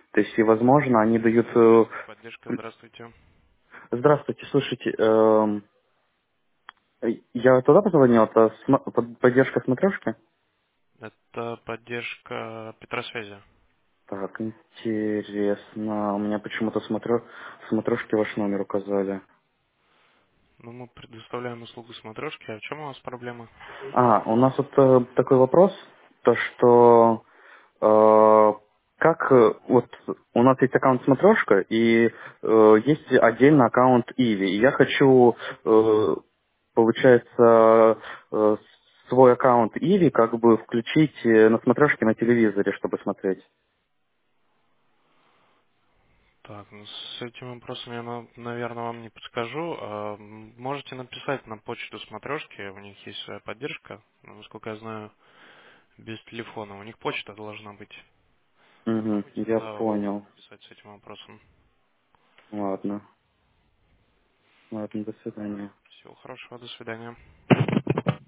То есть, и, возможно, они дают... Поддержка, здравствуйте. Здравствуйте, слушайте, я туда позвонил, это поддержка смотрешки? Это поддержка Петросвязи. Так, интересно. У меня почему-то смотрешки ваш номер указали. Ну, мы предоставляем услугу смотрешки. А в чем у вас проблема? У нас вот такой вопрос, то что как вот у нас есть аккаунт смотрешка и есть отдельно аккаунт Иви. И я хочу, получается, свой аккаунт Иви как бы включить на смотрешке на телевизоре, чтобы смотреть. Так, ну, с этим вопросом я, наверное, вам не подскажу. Можете написать на почту смотрешки, у них есть своя поддержка. Ну, насколько я знаю, без телефона. У них почта должна быть. Угу, Попробуйте я туда понял. написать с этим вопросом. Ладно, ладно, до свидания. Всего хорошего, до свидания.